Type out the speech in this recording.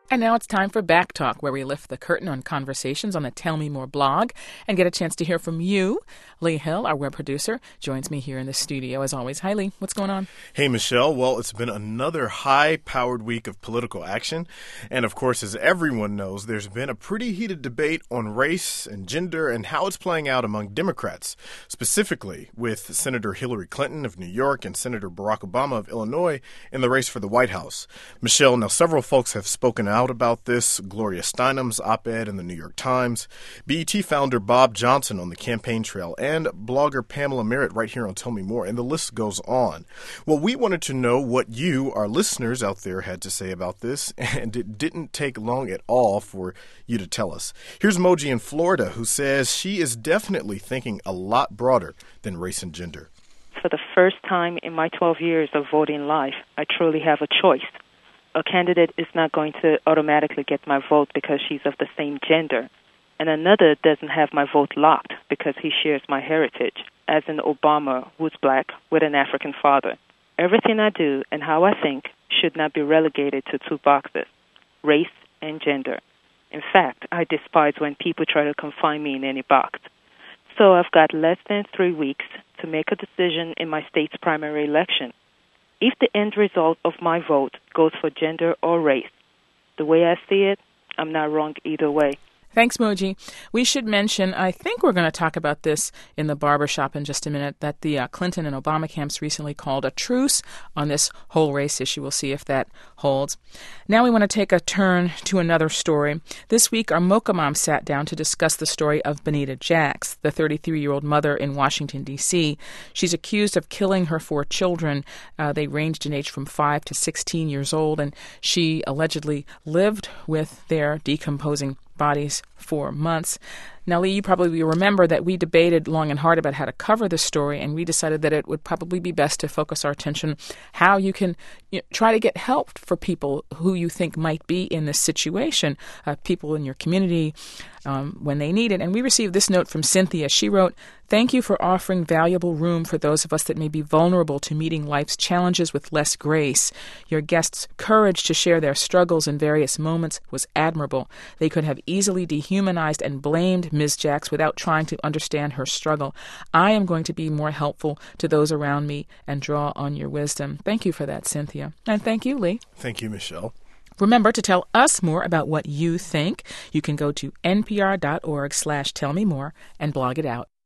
And now it's time for Back Talk, where we lift the curtain on conversations on the Tell Me More blog and get a chance to hear from you. Lee Hill, our web producer, joins me here in the studio as always. Hi, Lee. What's going on? Hey, Michelle. Well, it's been another high-powered week of political action. And, of course, as everyone knows, there's been a pretty heated debate on race and gender and how it's playing out among Democrats, specifically with Senator Hillary Clinton of New York and Senator Barack Obama of Illinois in the race for the White House. Michelle, now several folks have spoken out about this. Gloria Steinem's op-ed in the New York Times, BET founder Bob Johnson on the campaign trail, and blogger Pamela Merritt right here on Tell Me More, and the list goes on. Well, we wanted to know what you, our listeners out there, had to say about this, and it didn't take long at all for you to tell us. Here's Moji in Florida, who says she is definitely thinking a lot broader than race and gender. For the first time in my 12 years of voting life, I truly have a choice. A candidate is not going to automatically get my vote because she's of the same gender, and another doesn't have my vote locked because he shares my heritage, as in Obama, who's black, with an African father. Everything I do and how I think should not be relegated to two boxes, race and gender. In fact, I despise when people try to confine me in any box. So I've got less than 3 weeks to make a decision in my state's primary election. If the end result of my vote goes for gender or race, the way I see it, I'm not wrong either way. Thanks, Moji. We should mention, I think we're going to talk about this in the barbershop in just a minute, that the Clinton and Obama camps recently called a truce on this whole race issue. We'll see if that holds. Now we want to take a turn to another story. This week, our Mocha Mom sat down to discuss the story of Benita Jacks, the 33-year-old mother in Washington, D.C. She's accused of killing her 4 children. They ranged in age from 5 to 16 years old, and she allegedly lived with their decomposing bodies for months. Now, Lee, you probably remember that we debated long and hard about how to cover this story, and we decided that it would probably be best to focus our attention how you can try to get help for people who you think might be in this situation, people in your community when they need it. And we received this note from Cynthia. She wrote, "Thank you for offering valuable room for those of us that may be vulnerable to meeting life's challenges with less grace. Your guests' courage to share their struggles in various moments was admirable. They could have easily dehumanized and blamed Ms. Jacks without trying to understand her struggle. I am going to be more helpful to those around me and draw on your wisdom." Thank you for that, Cynthia. And thank you, Lee. Thank you, Michelle. Remember to tell us more about what you think. You can go to npr.org/tellmemore and blog it out.